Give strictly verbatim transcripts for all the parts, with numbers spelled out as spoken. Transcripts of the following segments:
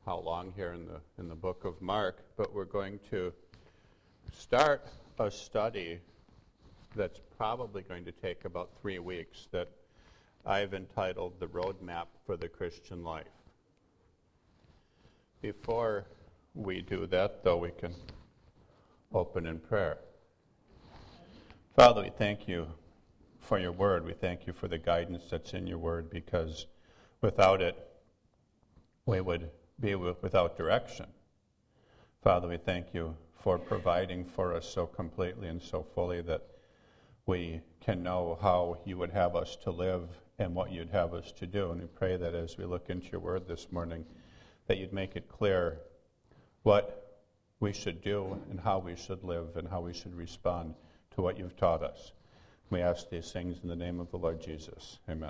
how long here in the in the book of Mark, but we're going to start a study that's probably going to take about three weeks that I've entitled The Roadmap for the Christian Life. Before we do that, though, we can open in prayer. Father, we thank you for your word. We thank you for the guidance that's in your word, because without it, we would be without direction. Father, we thank you for providing for us so completely and so fully that we can know how you would have us to live and what you'd have us to do. And we pray that as we look into your word this morning, that you'd make it clear what we should do and how we should live and how we should respond to what you've taught us. We ask these things in the name of the Lord Jesus. Amen.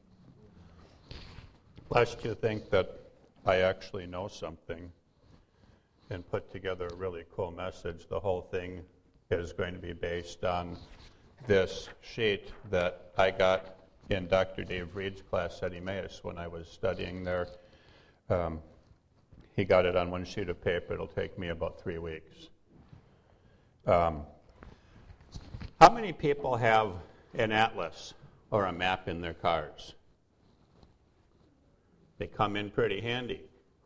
Lest you think that I actually know something and put together a really cool message, the whole thing is going to be based on this sheet that I got in Doctor Dave Reed's class at Emmaus when I was studying there. Um, he got it on one sheet of paper. It'll take me about three weeks. Um, how many people have an atlas or a map in their cars? They come in pretty handy.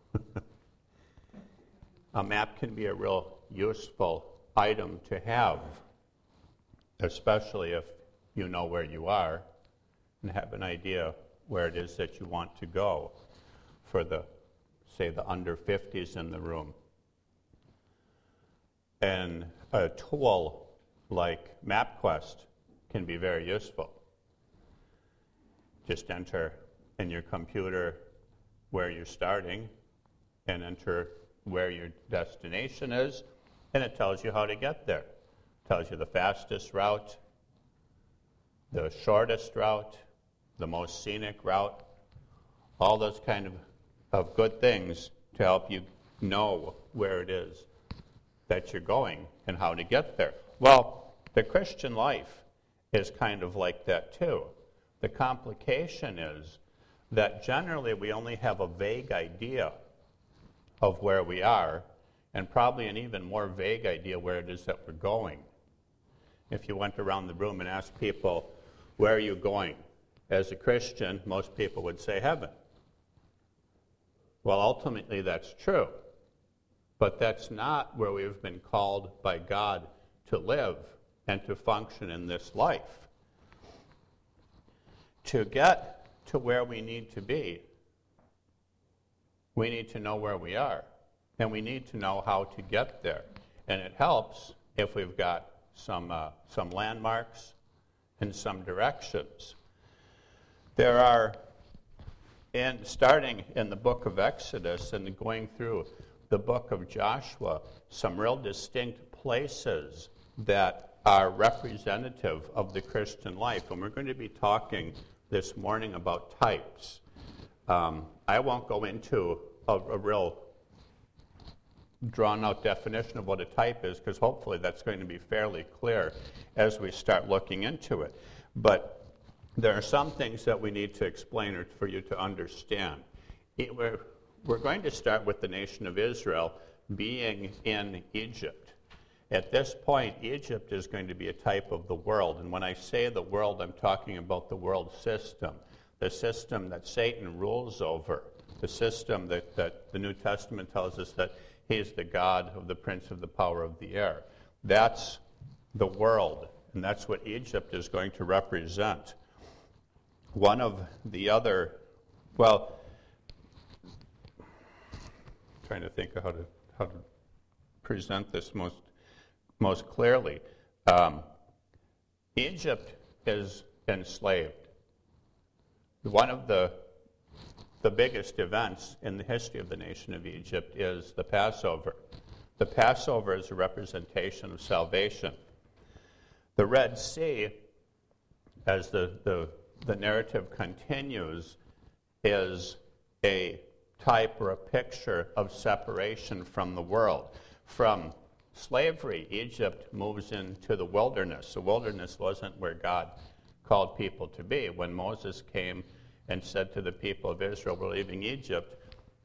A map can be a real useful item to have, especially if you know where you are and have an idea where it is that you want to go for the, say, the under fifties in the room. And a tool like MapQuest can be very useful. Just enter in your computer where you're starting and enter where your destination is, and it tells you how to get there. It tells you the fastest route, the shortest route, the most scenic route, all those kind of, of good things to help you know where it is that you're going and how to get there. Well, the Christian life is kind of like that too. The complication is that generally we only have a vague idea of where we are, and probably an even more vague idea where it is that we're going. If you went around the room and asked people, where are you going? As a Christian, most people would say heaven. Well, ultimately that's true, but that's not where we've been called by God to live and to function in this life. To get to where we need to be, we need to know where we are, and we need to know how to get there. And it helps if we've got some uh, some landmarks and some directions. There are, in starting in the book of Exodus and going through the book of Joshua, some real distinct places that are representative of the Christian life. And we're going to be talking this morning about types. Um, I won't go into a, a real drawn-out definition of what a type is, because hopefully that's going to be fairly clear as we start looking into it. But there are some things that we need to explain or for you to understand. It, we're, we're going to start with the nation of Israel being in Egypt. At this point, Egypt is going to be a type of the world. And when I say the world, I'm talking about the world system, the system that Satan rules over, the system that, that the New Testament tells us that he is the God of the prince of the power of the air. That's the world, and that's what Egypt is going to represent. One of the other, well, I'm trying to think of how to how to present this most most clearly. Um, Egypt is enslaved. One of the the biggest events in the history of the nation of Egypt is the Passover. The Passover is a representation of salvation. The Red Sea, as the, the, the narrative continues, is a type or a picture of separation from the world. From slavery, Egypt moves into the wilderness. The wilderness wasn't where God called people to be. When Moses came and said to the people of Israel, we're leaving Egypt,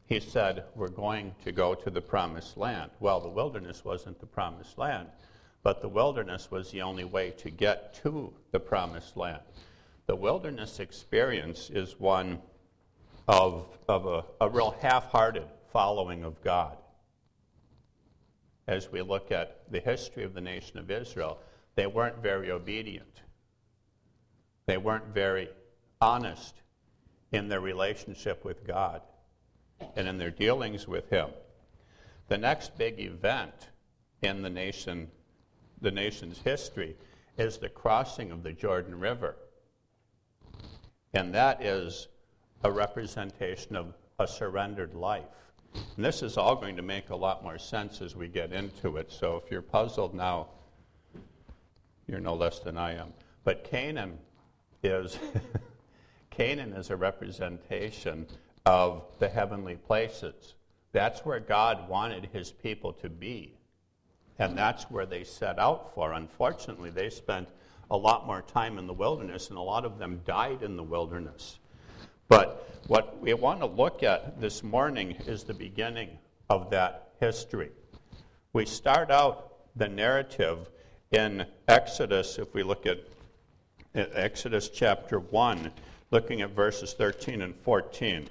he said, we're going to go to the promised land. Well, the wilderness wasn't the promised land, but the wilderness was the only way to get to the promised land. The wilderness experience is one of, of a, a real half-hearted following of God. As we look at the history of the nation of Israel, they weren't very obedient. They weren't very honest in their relationship with God and in their dealings with Him. The next big event in the nation, the nation's history is the crossing of the Jordan River. And that is a representation of a surrendered life. And this is all going to make a lot more sense as we get into it. So if you're puzzled now, you're no less than I am. But Canaan is Canaan is a representation of the heavenly places. That's where God wanted His people to be. And that's where they set out for. Unfortunately, they spent a lot more time in the wilderness, and a lot of them died in the wilderness. But what we want to look at this morning is the beginning of that history. We start out the narrative in Exodus, if we look at Exodus chapter one, looking at verses thirteen and fourteen.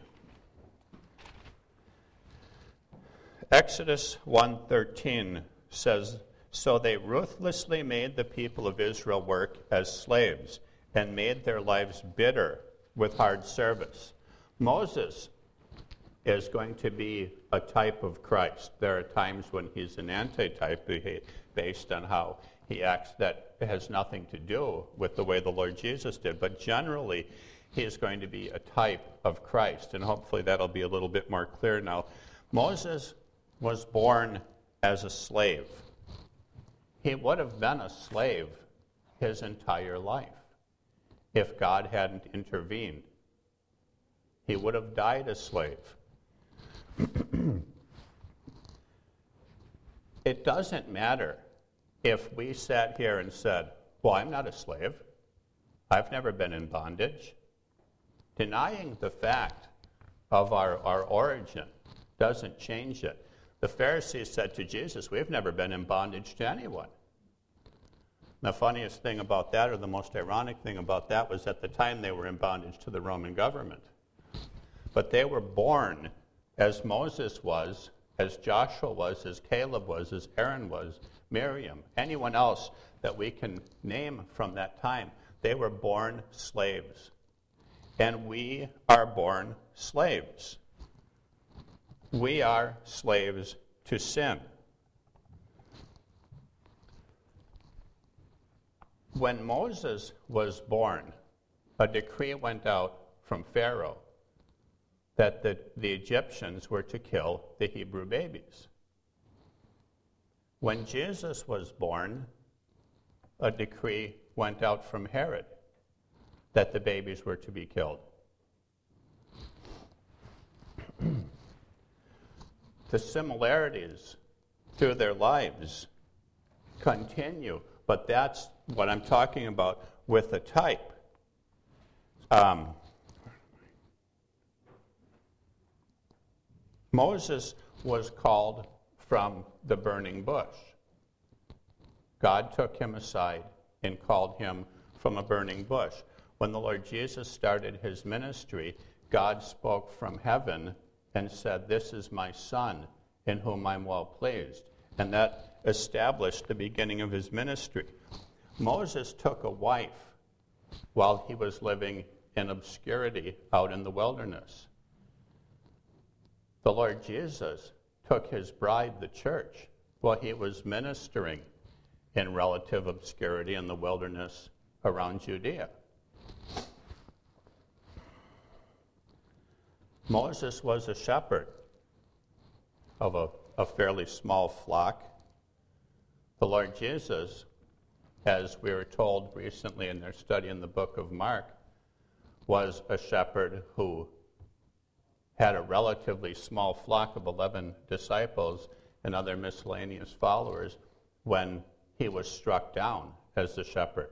Exodus one thirteen says, "So they ruthlessly made the people of Israel work as slaves and made their lives bitter with hard service." Moses is going to be a type of Christ. There are times when he's an antitype based on how he acts that has nothing to do with the way the Lord Jesus did. But generally, he is going to be a type of Christ. And hopefully that'll be a little bit more clear now. Moses was born as a slave. He would have been a slave his entire life if God hadn't intervened. He would have died a slave. It doesn't matter if we sat here and said, well, I'm not a slave. I've never been in bondage. Denying the fact of our, our origin doesn't change it. The Pharisees said to Jesus, we've never been in bondage to anyone. The funniest thing about that, or the most ironic thing about that, was at the time they were in bondage to the Roman government. But they were born as Moses was, as Joshua was, as Caleb was, as Aaron was, Miriam, anyone else that we can name from that time. They were born slaves. And we are born slaves. We are slaves to sin. When Moses was born, a decree went out from Pharaoh that the, the Egyptians were to kill the Hebrew babies. When Jesus was born, a decree went out from Herod that the babies were to be killed. The similarities through their lives continue, but that's what I'm talking about with a type. Um, Moses was called from the burning bush. God took him aside and called him from a burning bush. When the Lord Jesus started his ministry, God spoke from heaven and said, "This is my Son, in whom I'm well pleased." And that established the beginning of his ministry. Moses took a wife while he was living in obscurity out in the wilderness. The Lord Jesus took his bride, the church, while he was ministering in relative obscurity in the wilderness around Judea. Moses was a shepherd of a, a fairly small flock. The Lord Jesus, as we were told recently in their study in the book of Mark, was a shepherd who had a relatively small flock of eleven disciples and other miscellaneous followers when he was struck down as the shepherd.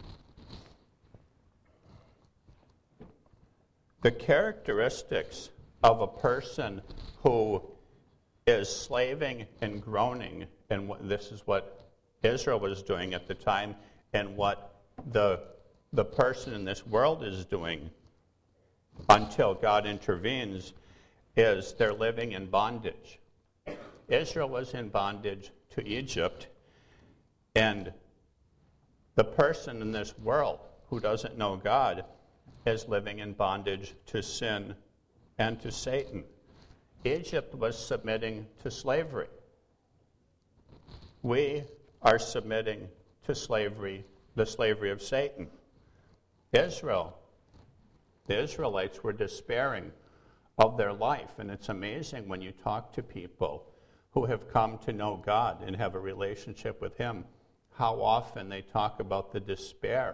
The characteristics of a person who is slaving and groaning, and this is what Israel was doing at the time, and what the, the person in this world is doing until God intervenes, is they're living in bondage. Israel was in bondage to Egypt, and the person in this world who doesn't know God is living in bondage to sin and to Satan. Egypt was submitting to slavery. We are submitting to slavery, the slavery of Satan. Israel, the Israelites were despairing of their life, and it's amazing when you talk to people who have come to know God and have a relationship with Him, how often they talk about the despair,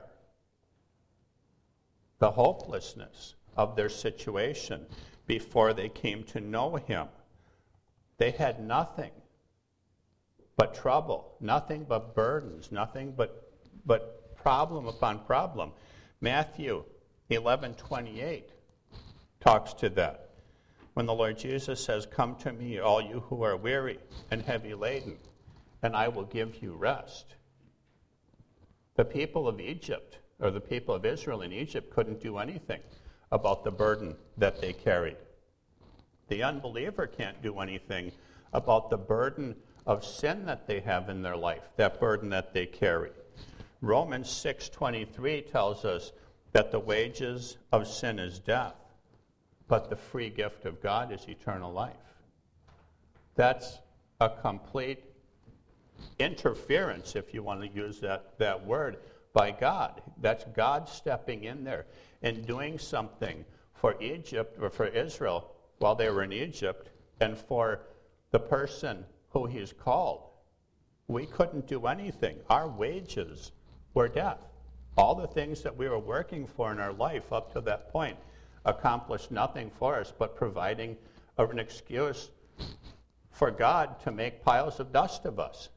the hopelessness of their situation before they came to know Him. They had nothing but trouble, nothing but burdens, nothing but, but problem upon problem. Matthew eleven twenty-eight talks to that. When the Lord Jesus says, "Come to me, all you who are weary and heavy laden, and I will give you rest." The people of Egypt, or the people of Israel in Egypt, couldn't do anything about the burden that they carried. The unbeliever can't do anything about the burden of sin that they have in their life, that burden that they carry. Romans six twenty-three tells us that the wages of sin is death, but the free gift of God is eternal life. That's a complete interference, if you want to use that, that word, by God. That's God stepping in there and doing something for Egypt, or for Israel while they were in Egypt, and for the person who He's called. We couldn't do anything. Our wages were death. All the things that we were working for in our life up to that point accomplished nothing for us but providing an excuse for God to make piles of dust of us.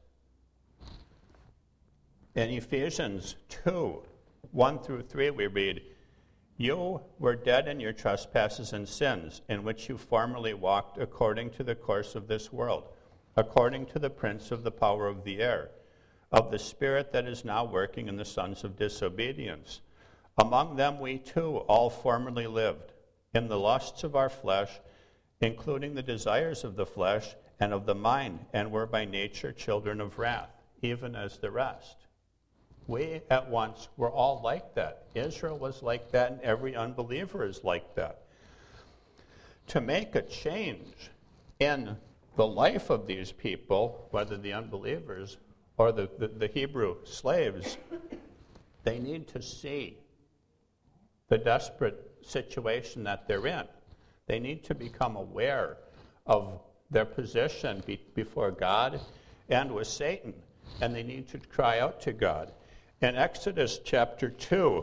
In Ephesians two, one through three, we read, "You were dead in your trespasses and sins, in which you formerly walked according to the course of this world, according to the prince of the power of the air, of the spirit that is now working in the sons of disobedience. Among them we too all formerly lived, in the lusts of our flesh, including the desires of the flesh and of the mind, and were by nature children of wrath, even as the rest." We at once were all like that. Israel was like that, and every unbeliever is like that. To make a change in the life of these people, whether the unbelievers or the, the, the Hebrew slaves, they need to see the desperate situation that they're in. They need to become aware of their position be, before God and with Satan, and they need to cry out to God. In Exodus chapter two,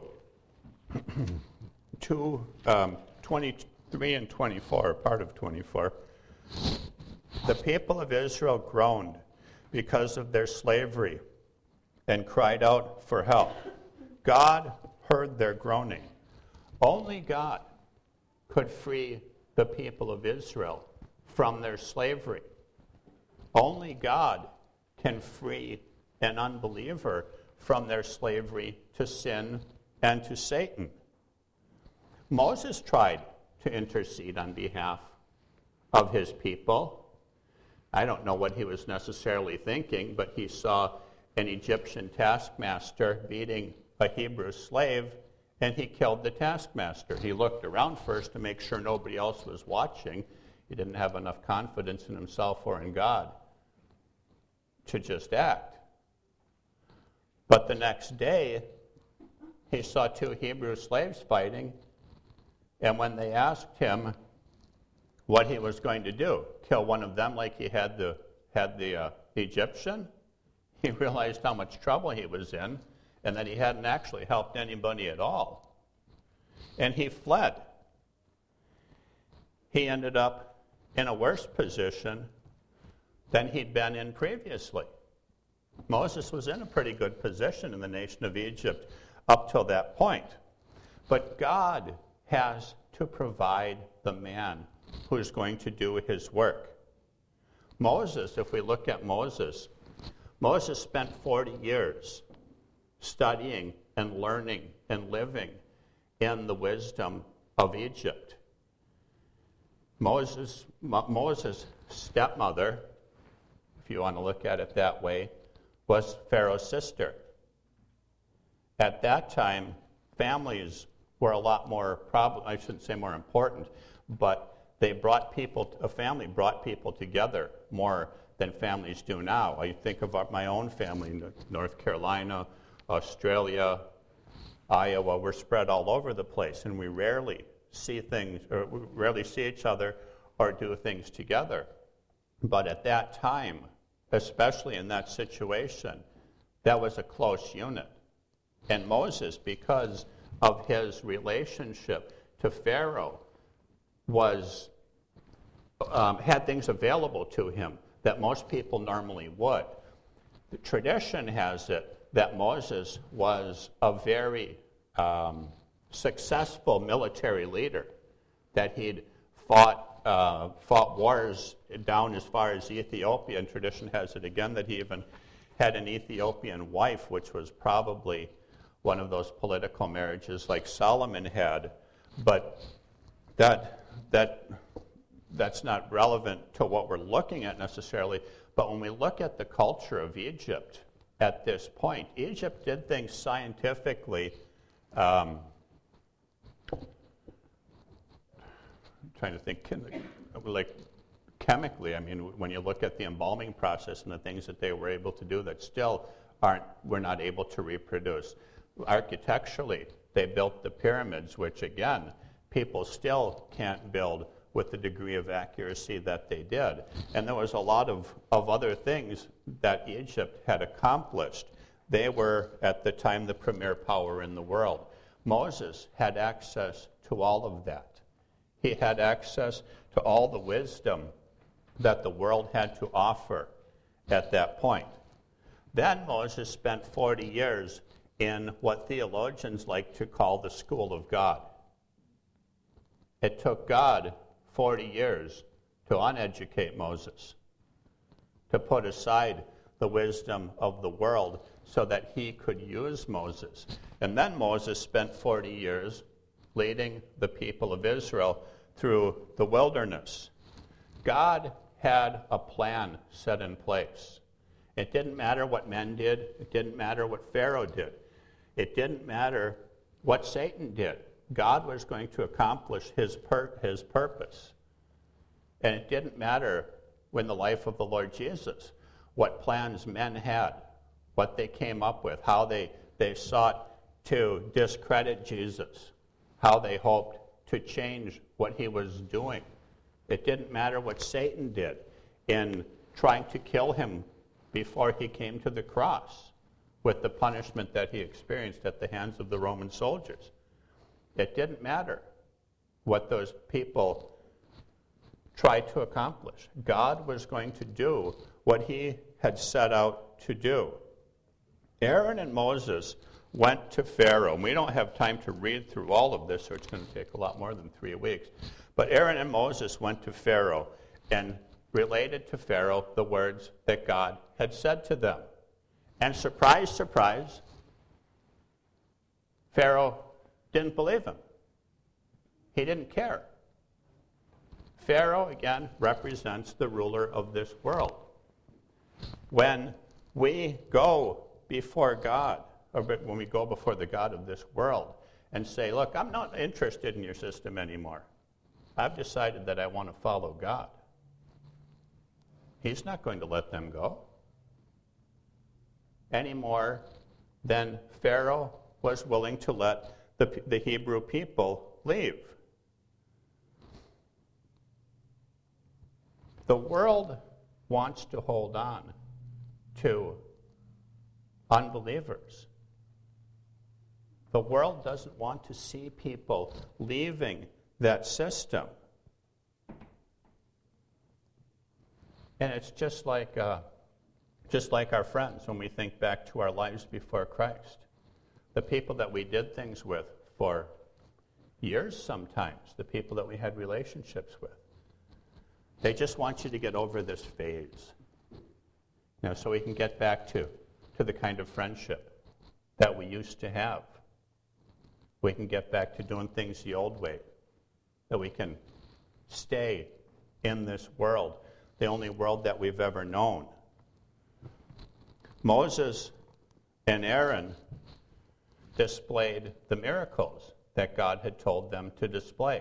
two um, twenty-three and twenty-four, part of twenty-four, the people of Israel groaned because of their slavery and cried out for help. God heard their groaning. Only God could free the people of Israel from their slavery. Only God can free an unbeliever from their slavery to sin and to Satan. Moses tried to intercede on behalf of his people. I don't know what he was necessarily thinking, but he saw an Egyptian taskmaster beating a Hebrew slave, and he killed the taskmaster. He looked around first to make sure nobody else was watching. He didn't have enough confidence in himself or in God to just act. But the next day, he saw two Hebrew slaves fighting, and when they asked him what he was going to do, kill one of them like he had the, had the uh, Egyptian, he realized how much trouble he was in, and that he hadn't actually helped anybody at all. And he fled. He ended up in a worse position than he'd been in previously. Moses was in a pretty good position in the nation of Egypt up till that point. But God has to provide the man who's going to do his work. Moses, if we look at Moses, Moses spent forty years studying and learning and living in the wisdom of Egypt. Moses, Mo- Moses' stepmother, if you want to look at it that way, was Pharaoh's sister. At that time, families were a lot more, prob- I shouldn't say more important, but they brought people, a family brought people together more than families do now. I think of our, my own family in North Carolina, Australia, Iowa. We're spread all over the place, and we rarely see things, or we rarely see each other or do things together. But at that time, especially in that situation, that was a close unit. And Moses, because of his relationship to Pharaoh, was um, had things available to him that most people normally would. The tradition has it that Moses was a very um, successful military leader, that he'd fought uh, fought wars down as far as Ethiopia, and tradition has it again that he even had an Ethiopian wife, which was probably one of those political marriages like Solomon had, but that that that's not relevant to what we're looking at necessarily. But when we look at the culture of Egypt at this point, Egypt did things scientifically. Um, I'm trying to think, like chemically. I mean, when you look at the embalming process and the things that they were able to do that still aren't, we're not able to reproduce. Architecturally, they built the pyramids, which again, people still can't build with the degree of accuracy that they did. And there was a lot of, of other things that Egypt had accomplished. They were, at the time, the premier power in the world. Moses had access to all of that. He had access to all the wisdom that the world had to offer at that point. Then Moses spent forty years in what theologians like to call the school of God. It took God forty years to uneducate Moses, to put aside the wisdom of the world so that he could use Moses. And then Moses spent forty years leading the people of Israel through the wilderness. God had a plan set in place. It didn't matter what men did. It didn't matter what Pharaoh did. It didn't matter what Satan did. God was going to accomplish his, pur- his purpose. And it didn't matter in the life of the Lord Jesus what plans men had, what they came up with, how they, they sought to discredit Jesus, how they hoped to change what he was doing. It didn't matter what Satan did in trying to kill him before he came to the cross with the punishment that he experienced at the hands of the Roman soldiers. It didn't matter what those people tried to accomplish. God was going to do what he had set out to do. Aaron and Moses went to Pharaoh. And we don't have time to read through all of this, so it's going to take a lot more than three weeks. But Aaron and Moses went to Pharaoh and related to Pharaoh the words that God had said to them. And surprise, surprise, Pharaoh didn't believe him. He didn't care. Pharaoh, again, represents the ruler of this world. When we go before God, or when we go before the God of this world and say, look, I'm not interested in your system anymore. I've decided that I want to follow God. He's not going to let them go any more than Pharaoh was willing to let the, the Hebrew people leave. The world wants to hold on to unbelievers. The world doesn't want to see people leaving that system. And it's just like uh, just like our friends when we think back to our lives before Christ. The people that we did things with for years sometimes, the people that we had relationships with. They just want you to get over this phase. You know, so we can get back to, to the kind of friendship that we used to have. We can get back to doing things the old way. That we can stay in this world, the only world that we've ever known. Moses and Aaron displayed the miracles that God had told them to display.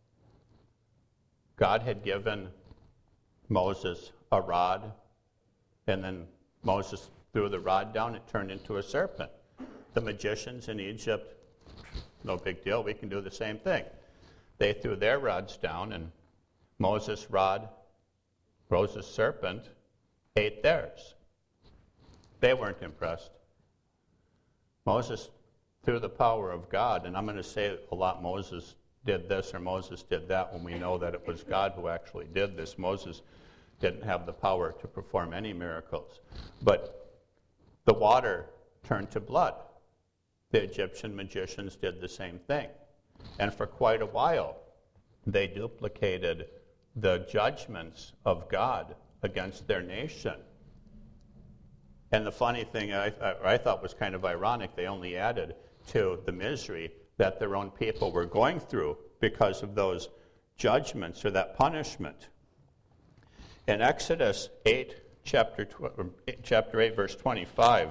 God had given Moses a rod, and then Moses threw the rod down, it turned into a serpent. The magicians in Egypt, no big deal, we can do the same thing. They threw their rods down, and Moses' rod, Moses' serpent, ate theirs. They weren't impressed. Moses, through the power of God, and I'm going to say a lot Moses did this or Moses did that when we know that it was God who actually did this. Moses didn't have the power to perform any miracles. But the water turned to blood. The Egyptian magicians did the same thing. And for quite a while, they duplicated the judgments of God against their nation. And the funny thing I, I, I thought was kind of ironic, they only added to the misery that their own people were going through because of those judgments or that punishment. In Exodus eight, chapter, tw- chapter eight, verse twenty-five,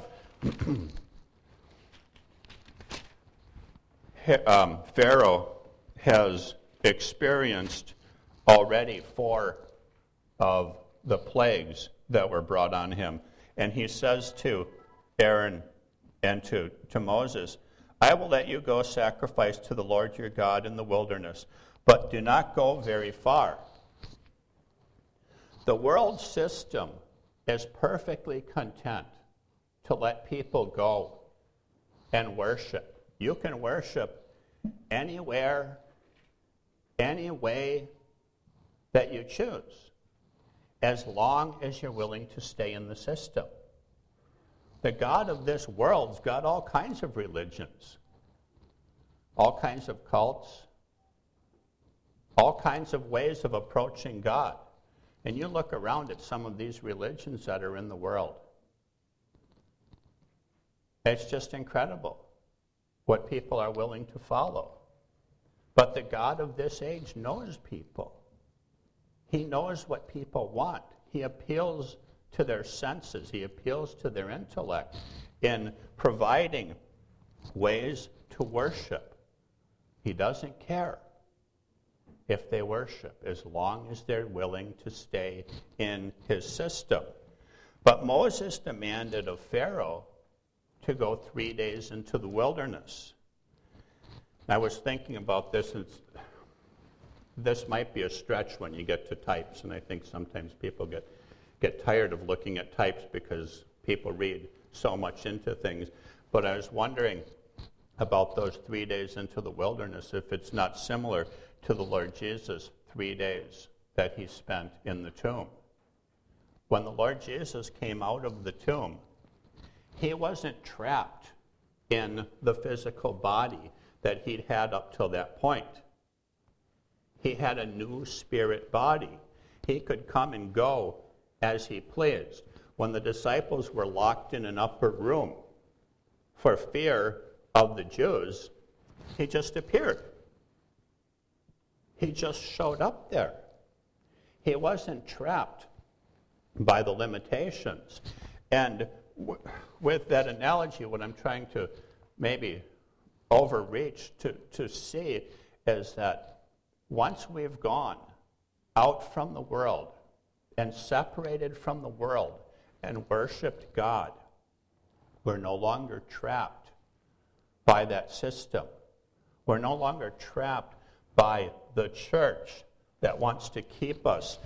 um, Pharaoh has experienced already four of the plagues that were brought on him. And he says to Aaron and to, to Moses, I will let you go sacrifice to the Lord your God in the wilderness, but do not go very far. The world system is perfectly content to let people go and worship. You can worship anywhere, any way that you choose, as long as you're willing to stay in the system. The God of this world's got all kinds of religions, all kinds of cults, all kinds of ways of approaching God. And you look around at some of these religions that are in the world. It's just incredible what people are willing to follow. But the God of this age knows people. He knows what people want. He appeals to their senses. He appeals to their intellect in providing ways to worship. He doesn't care if they worship, as long as they're willing to stay in his system. But Moses demanded of Pharaoh to go three days into the wilderness. I was thinking about this, and it's, this might be a stretch when you get to types, and I think sometimes people get, get tired of looking at types because people read so much into things. But I was wondering about those three days into the wilderness, if it's not similar to the Lord Jesus' three days that he spent in the tomb. When the Lord Jesus came out of the tomb, he wasn't trapped in the physical body that he'd had up till that point. He had a new spirit body. He could come and go as he pleased. When the disciples were locked in an upper room for fear of the Jews, he just appeared. He just showed up there. He wasn't trapped by the limitations. And w- with that analogy, what I'm trying to maybe overreach to, to see is that once we've gone out from the world and separated from the world and worshiped God, we're no longer trapped by that system. We're no longer trapped by the church that wants to keep us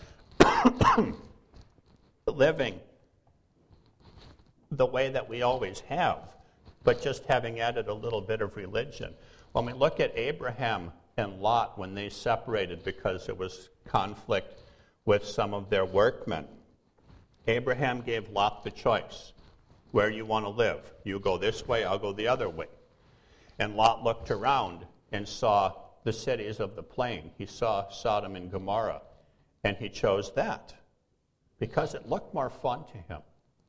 living the way that we always have, but just having added a little bit of religion. When we look at Abraham and Lot when they separated because there was conflict with some of their workmen, Abraham gave Lot the choice. Where you want to live? You go this way, I'll go the other way. And Lot looked around and saw the cities of the plain. He saw Sodom and Gomorrah. And he chose that because it looked more fun to him.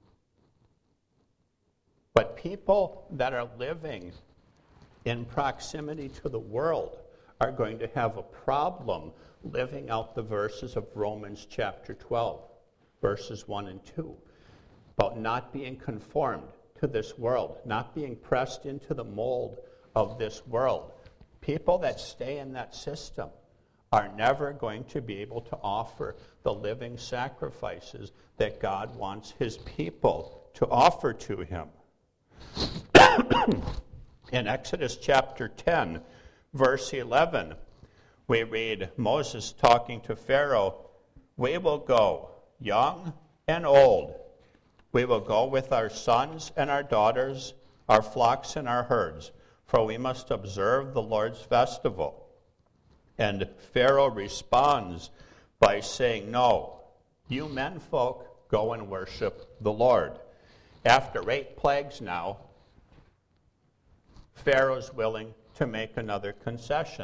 But people that are living in proximity to the world are going to have a problem living out the verses of Romans chapter twelve, verses one and two, about not being conformed to this world, not being pressed into the mold of this world. People that stay in that system are never going to be able to offer the living sacrifices that God wants his people to offer to him. In Exodus chapter ten, verse eleven, we read Moses talking to Pharaoh, "We will go, young and old. We will go with our sons and our daughters, our flocks and our herds, for we must observe the Lord's festival." And Pharaoh responds by saying, "No, you men folk go and worship the Lord." After eight plagues now, Pharaoh's willing to make another concession.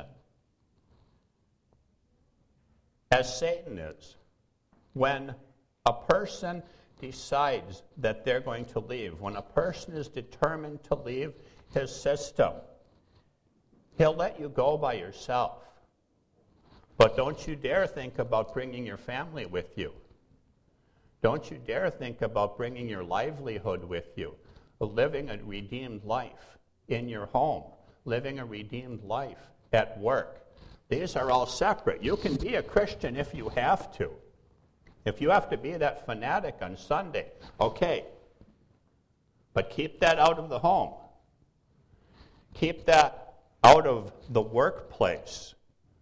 As Satan is, when a person decides that they're going to leave, when a person is determined to leave his system, he'll let you go by yourself. But don't you dare think about bringing your family with you. Don't you dare think about bringing your livelihood with you, living a redeemed life in your home, living a redeemed life at work. These are all separate. You can be a Christian if you have to. If you have to be that fanatic on Sunday, okay. But keep that out of the home. Keep that out of the workplace.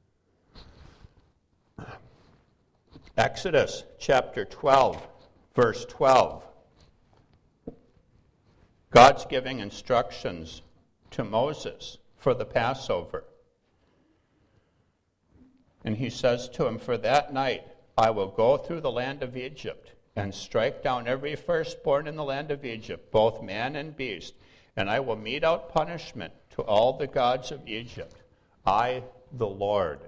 Exodus chapter twelve, verse twelve. God's giving instructions to Moses for the Passover. And he says to him, "For that night I will go through the land of Egypt and strike down every firstborn in the land of Egypt, both man and beast, and I will mete out punishment to all the gods of Egypt. I, the Lord."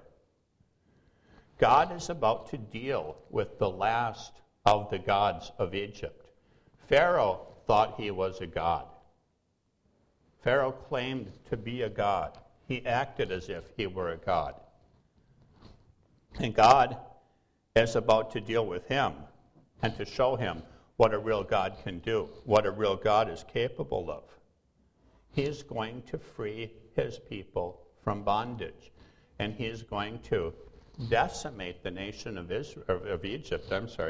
God is about to deal with the last of the gods of Egypt. Pharaoh thought he was a god. Pharaoh claimed to be a god. He acted as if he were a god. And God is about to deal with him and to show him what a real God can do, what a real God is capable of. He is going to free his people from bondage, and he is going to decimate the nation of Israel, of Egypt. I'm sorry.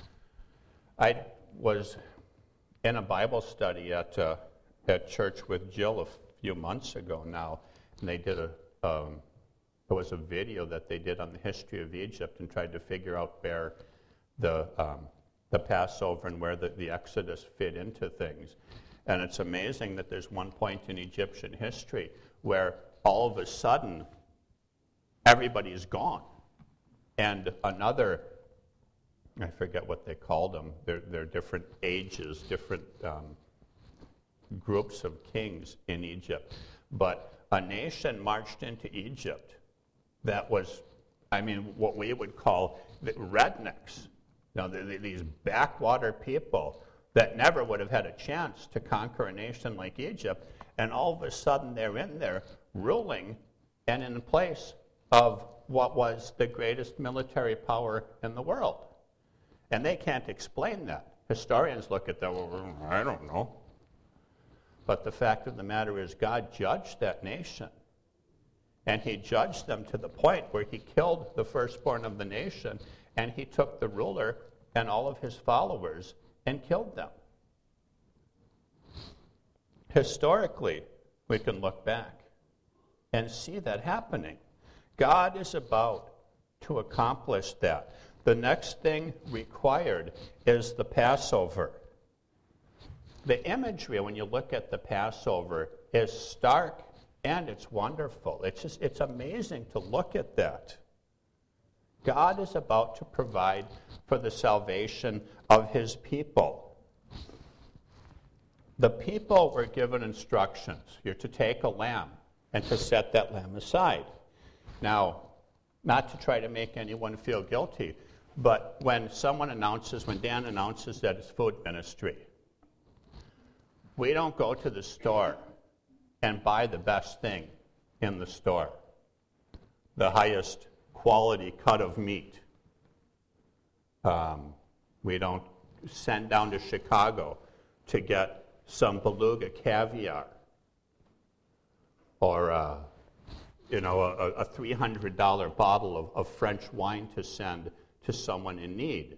I was in a Bible study at uh, at church with Jill a few months ago now, and they did a um, it was a video that they did on the history of Egypt and tried to figure out where the um, the Passover and where the, the Exodus fit into things. And it's amazing that there's one point in Egyptian history where all of a sudden everybody's gone. And another, I forget what they called them, they're, they're different ages, different um, groups of kings in Egypt. But a nation marched into Egypt that was, I mean, what we would call the rednecks. You know, the, the, these backwater people that never would have had a chance to conquer a nation like Egypt, and all of a sudden they're in there ruling and in place of what was the greatest military power in the world. And they can't explain that. Historians look at that, well, I don't know. But the fact of the matter is God judged that nation. And he judged them to the point where he killed the firstborn of the nation, and he took the ruler and all of his followers and killed them. Historically, we can look back and see that happening. God is about to accomplish that. The next thing required is the Passover. The imagery, when you look at the Passover, is stark and it's wonderful. It's just, it's amazing to look at that. God is about to provide for the salvation of his people. The people were given instructions. You're to take a lamb and to set that lamb aside. Now, not to try to make anyone feel guilty, But when someone announces, when Dan announces that it's food ministry, we don't go to the store and buy the best thing in the store, the highest quality cut of meat. Um, we don't send down to Chicago to get some beluga caviar or uh, you know, a, a three hundred dollars bottle of, of French wine to send to someone in need.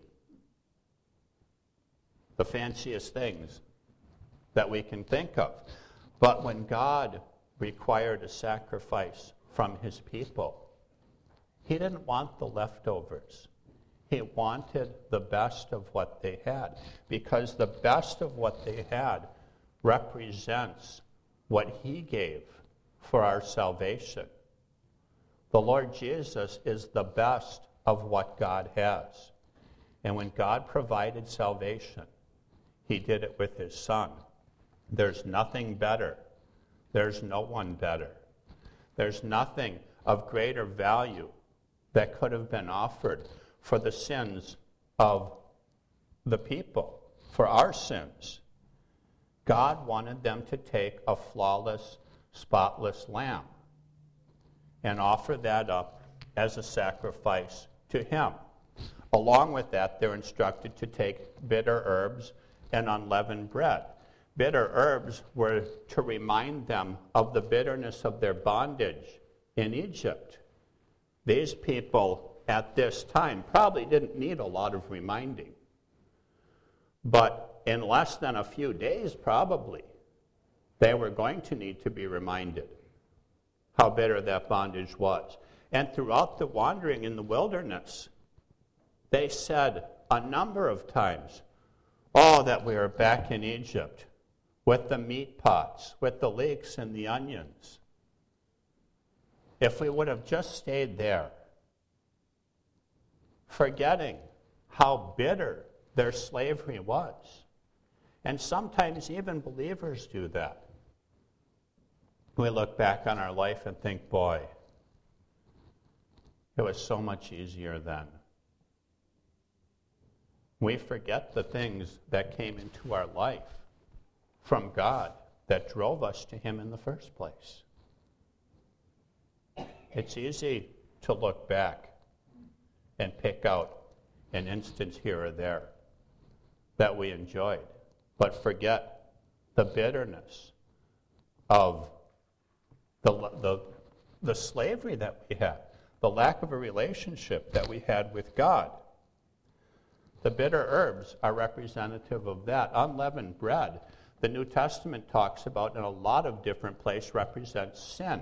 The fanciest things that we can think of. But when God required a sacrifice from his people, he didn't want the leftovers. He wanted the best of what they had, because the best of what they had represents what he gave for our salvation. The Lord Jesus is the best of what God has. And when God provided salvation, he did it with his Son. There's nothing better. There's no one better. There's nothing of greater value that could have been offered for the sins of the people, for our sins. God wanted them to take a flawless, spotless lamb and offer that up as a sacrifice to him. Along with that, they're instructed to take bitter herbs and unleavened bread. Bitter herbs were to remind them of the bitterness of their bondage in Egypt. These people at this time probably didn't need a lot of reminding. But in less than a few days, probably, they were going to need to be reminded how bitter that bondage was. And throughout the wandering in the wilderness, they said a number of times, oh, that we are back in Egypt with the meat pots, with the leeks and the onions. If we would have just stayed there, forgetting how bitter their slavery was. And sometimes even believers do that. We look back on our life and think, boy, it was so much easier then. We forget the things that came into our life from God that drove us to him in the first place. It's easy to look back and pick out an instance here or there that we enjoyed, but forget the bitterness of the, the, the slavery that we had, the lack of a relationship that we had with God. The bitter herbs are representative of that. Unleavened bread, the New Testament talks about in a lot of different places, represents sin.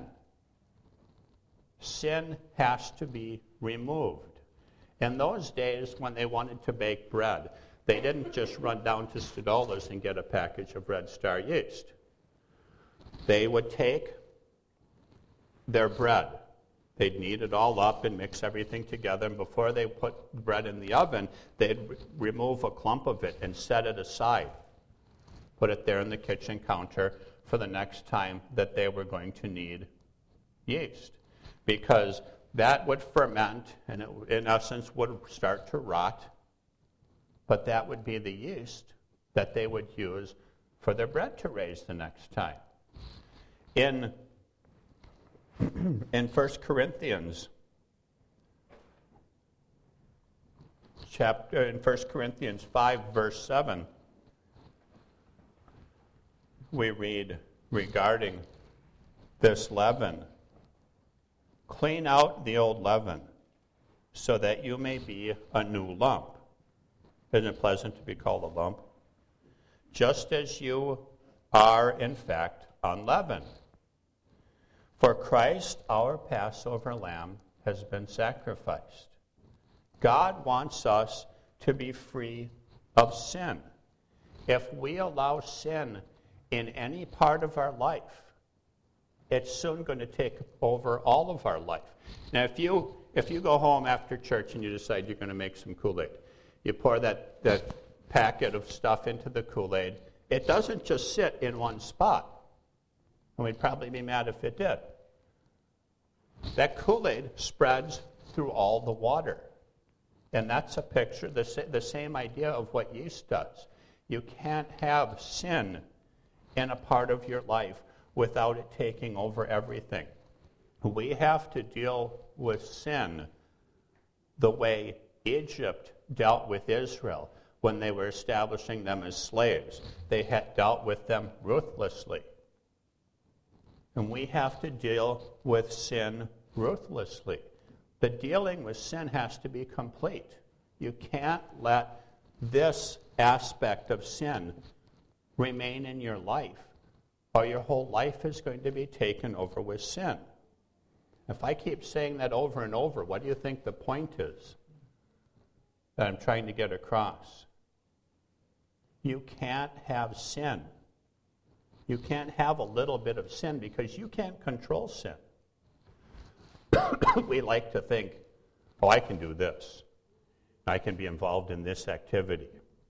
Sin has to be removed. In those days, when they wanted to bake bread, they didn't just run down to Stadola's and get a package of Red Star yeast. They would take their bread. They'd knead it all up and mix everything together, and before they put the bread in the oven, they'd re- remove a clump of it and set it aside. Put it there in the kitchen counter for the next time that they were going to need yeast. Because that would ferment, and it, in essence, would start to rot. But that would be the yeast that they would use for their bread to raise the next time. In, in First Corinthians, chapter, in First Corinthians five, verse seven, we read regarding this leaven, clean out the old leaven, so that you may be a new lump. Isn't it pleasant to be called a lump? Just as you are, in fact, unleavened. For Christ, our Passover lamb, has been sacrificed. God wants us to be free of sin. If we allow sin in any part of our life, it's soon going to take over all of our life. Now, if you if you go home after church and you decide you're going to make some Kool-Aid, you pour that, that packet of stuff into the Kool-Aid, it doesn't just sit in one spot. And we'd probably be mad if it did. That Kool-Aid spreads through all the water. And that's a picture, the, sa- the same idea of what yeast does. You can't have sin in a part of your life without it taking over everything. We have to deal with sin the way Egypt dealt with Israel when they were establishing them as slaves. They had dealt with them ruthlessly. And we have to deal with sin ruthlessly. The dealing with sin has to be complete. You can't let this aspect of sin remain in your life, or your whole life is going to be taken over with sin. If I keep saying that over and over, what do you think the point is that I'm trying to get across? You can't have sin. You can't have a little bit of sin because you can't control sin. We like to think, oh, I can do this. I can be involved in this activity.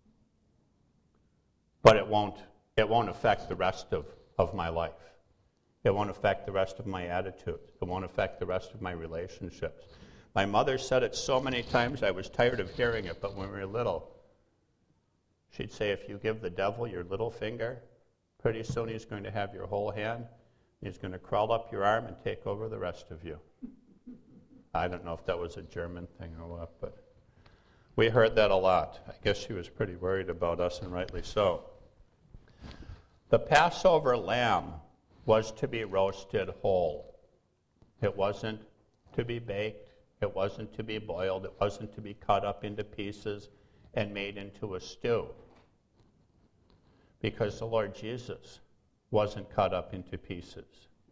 But it won't, it won't affect the rest of, of my life. It won't affect the rest of my attitude. It won't affect the rest of my relationships. My mother said it so many times I was tired of hearing it, but when we were little, she'd say, if you give the devil your little finger, pretty soon he's going to have your whole hand. He's going to crawl up your arm and take over the rest of you. I don't know if that was a German thing or what, but we heard that a lot. I guess she was pretty worried about us, and rightly so. The Passover lamb was to be roasted whole. It wasn't to be baked. It wasn't to be boiled. It wasn't to be cut up into pieces and made into a stew. Because the Lord Jesus wasn't cut up into pieces.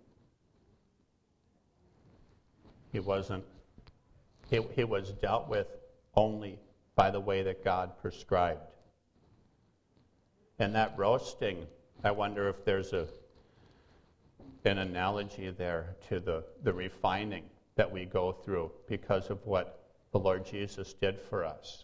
He wasn't, he, he was dealt with only by the way that God prescribed. And that roasting, I wonder if there's a an analogy there to the, the refining that we go through because of what the Lord Jesus did for us.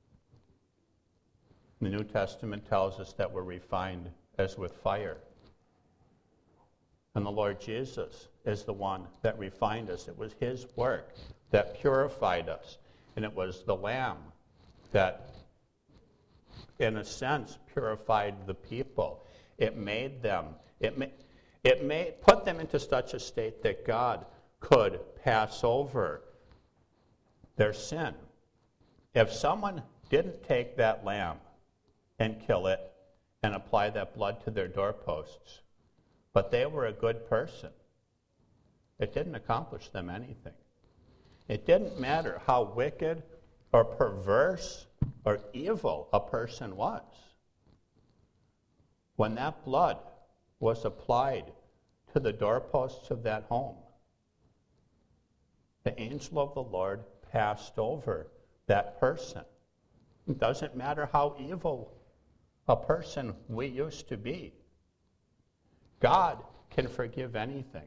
The New Testament tells us that we're refined as with fire. And the Lord Jesus is the one that refined us. It was his work that purified us. And it was the Lamb that, in a sense, purified the people. It made them, it, ma- it made, put them into such a state that God could pass over their sin. If someone didn't take that lamb and kill it and apply that blood to their doorposts, but they were a good person, it didn't accomplish them anything. It didn't matter how wicked or perverse or evil a person was. When that blood was applied to the doorposts of that home, the angel of the Lord passed over that person. It doesn't matter how evil a person we used to be. God can forgive anything.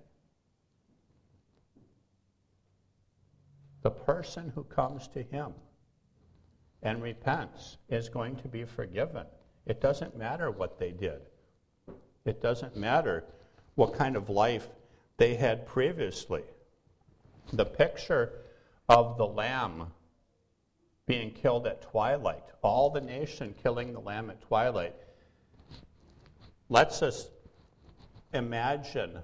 The person who comes to him and repents is going to be forgiven. It doesn't matter what they did. It doesn't matter what kind of life they had previously. The picture of the lamb being killed at twilight, all the nation killing the lamb at twilight, lets us imagine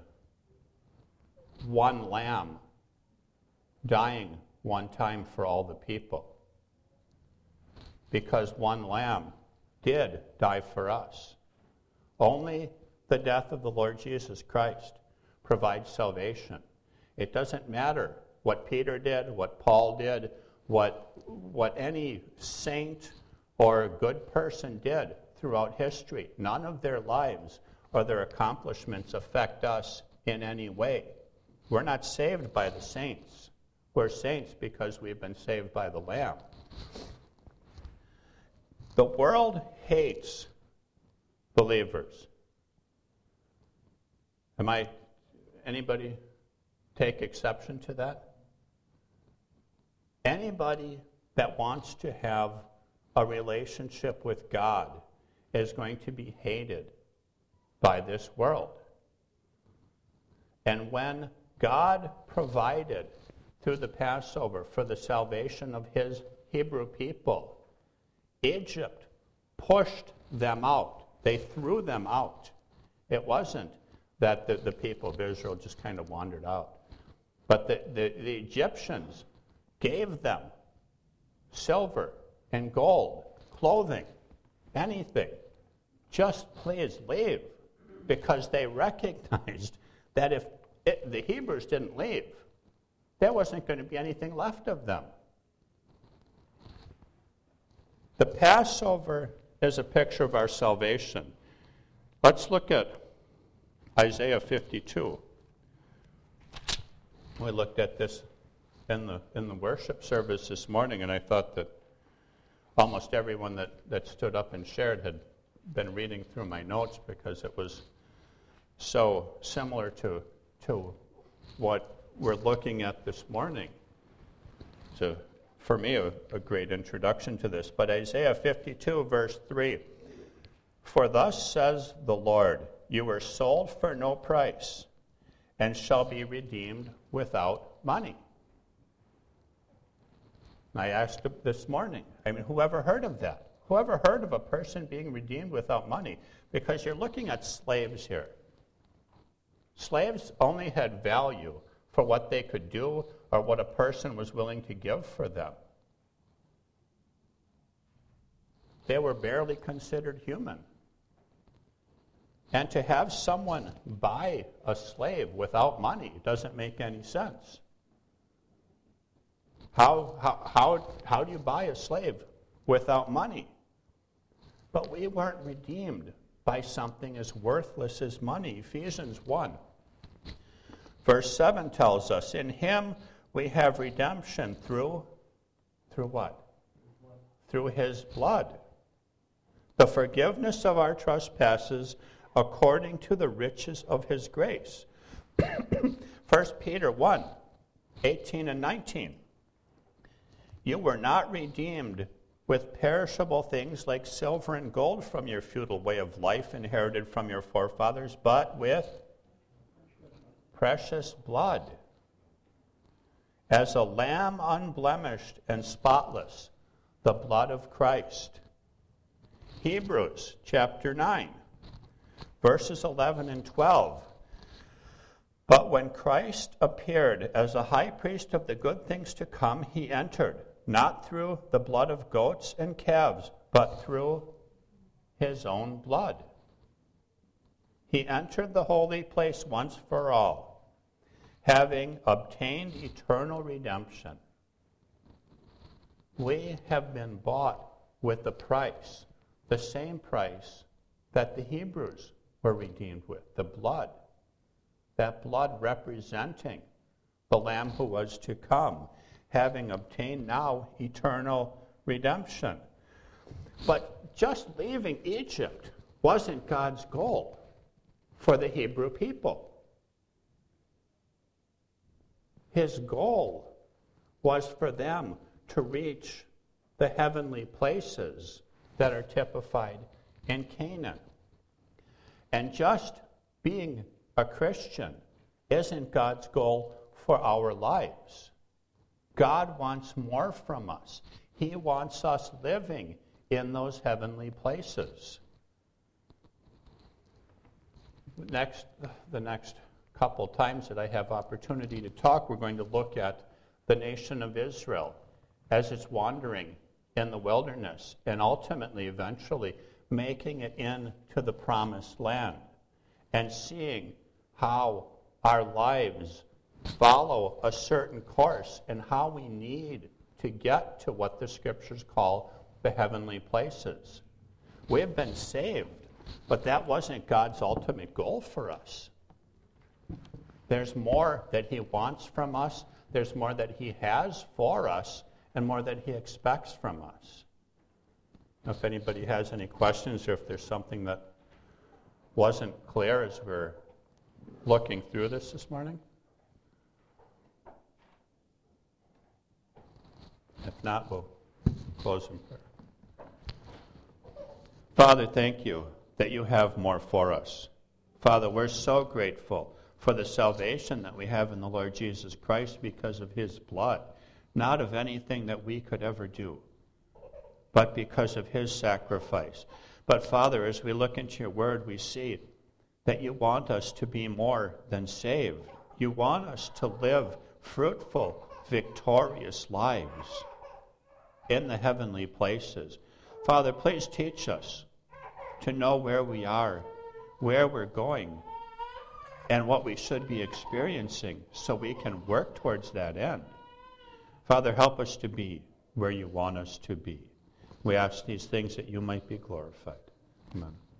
one lamb dying one time for all the people. Because one lamb did die for us. Only the death of the Lord Jesus Christ provides salvation. It doesn't matter what Peter did, what Paul did, what, what any saint or good person did throughout history. None of their lives or their accomplishments affect us in any way. We're not saved by the saints. We're saints because we've been saved by the Lamb. The world hates believers. Am I, anybody take exception to that? Anybody that wants to have a relationship with God is going to be hated by this world. And when God provided through the Passover for the salvation of his, Hebrew people, Egypt pushed them out. They threw them out. It wasn't that the, the people of Israel just kind of wandered out. But the, the, the Egyptians gave them silver and gold, clothing, anything. Just please leave, because they recognized that if it, the Hebrews didn't leave, there wasn't going to be anything left of them. The Passover is a picture of our salvation. Let's look at Isaiah fifty-two. We looked at this in the in the worship service this morning, and I thought that almost everyone that, that stood up and shared had been reading through my notes, because it was so similar to to what we're looking at this morning. So for me, a, a great introduction to this. But Isaiah fifty-two, verse three, "For thus says the Lord, you were sold for no price, and shall be redeemed without money." And I asked this morning, I mean, whoever heard of that? Whoever heard of a person being redeemed without money? Because you're looking at slaves here. Slaves only had value for what they could do or what a person was willing to give for them. They were barely considered human. And to have someone buy a slave without money doesn't make any sense. How, how, how, how do you buy a slave without money? But we weren't redeemed by something as worthless as money. Ephesians one, verse seven tells us, "In him we have redemption through, through what? Through his blood. The forgiveness of our trespasses according to the riches of his grace." First Peter one, eighteen and nineteen. "You were not redeemed with perishable things like silver and gold from your futile way of life inherited from your forefathers, but with precious blood, as a lamb unblemished and spotless, the blood of Christ." Hebrews chapter nine, verses eleven and twelve. "But when Christ appeared as a high priest of the good things to come, he entered, not through the blood of goats and calves, but through his own blood. He entered the holy place once for all, having obtained eternal redemption." We have been bought with the price, the same price that the Hebrews were redeemed with, the blood. That blood representing the Lamb who was to come, having obtained now eternal redemption. But just leaving Egypt wasn't God's goal for the Hebrew people. His goal was for them to reach the heavenly places that are typified in Canaan. And just being a Christian isn't God's goal for our lives. God wants more from us. He wants us living in those heavenly places. Next, the next couple times that I have opportunity to talk, we're going to look at the nation of Israel as it's wandering in the wilderness and ultimately, eventually, making it into the promised land and seeing how our lives follow a certain course and how we need to get to what the scriptures call the heavenly places. We have been saved, but that wasn't God's ultimate goal for us. There's more that he wants from us. There's more that he has for us and more that he expects from us. If anybody has any questions or if there's something that wasn't clear as we're looking through this this morning? If not, we'll close in prayer. Father, thank you that you have more for us. Father, we're so grateful for the salvation that we have in the Lord Jesus Christ because of his blood. not of anything that we could ever do, but because of his sacrifice. But Father, as we look into your word, we see that you want us to be more than saved. You want us to live fruitful, victorious lives in the heavenly places. Father, please teach us to know where we are, where we're going, and what we should be experiencing so we can work towards that end. Father, help us to be where you want us to be. We ask these things that you might be glorified. Amen.